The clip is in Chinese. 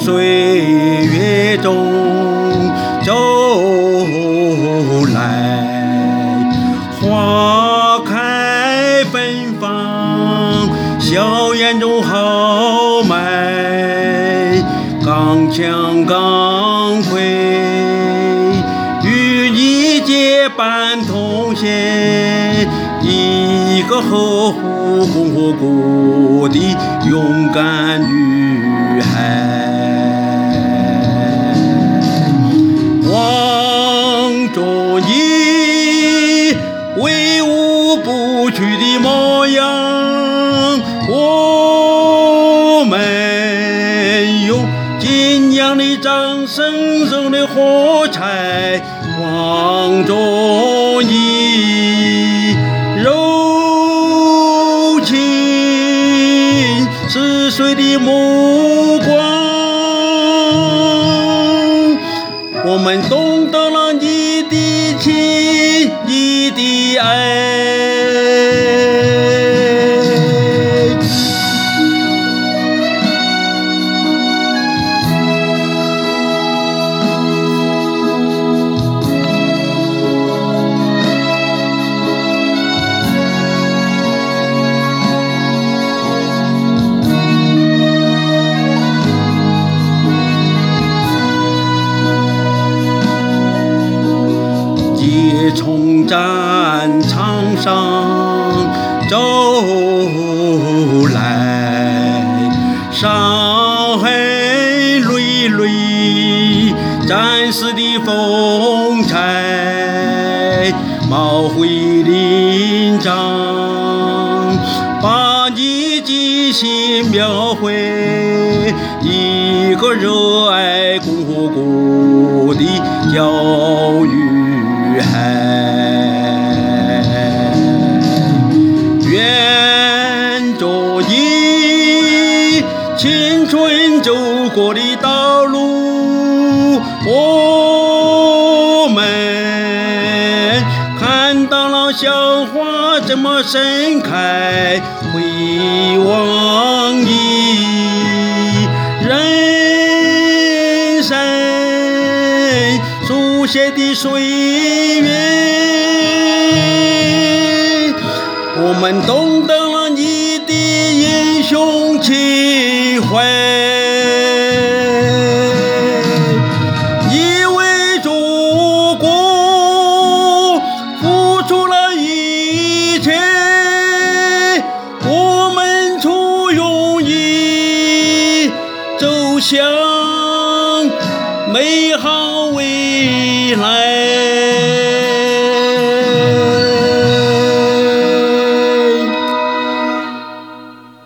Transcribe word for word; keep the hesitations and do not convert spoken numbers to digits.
岁月中走来，花开芬芳，笑颜中豪迈，刚强刚辉，与你结伴同行，一个呵护国的勇敢女孩，望着你威武不屈的模样，我们用敬仰的掌声中的火柴，望着你柔情似水的目光，我们懂得了你的情，你的爱。也从战场上走来，伤痕累累，战士的风采，冒灰翎张，把你精心描绘，一个热爱共和国的教育愿着你青春走过的道路，我们看到了笑话这么盛开，回望你人生书写的岁月，我们懂得了你的英雄情怀，你为祖国付出了一切，我们簇拥你走向美好未来。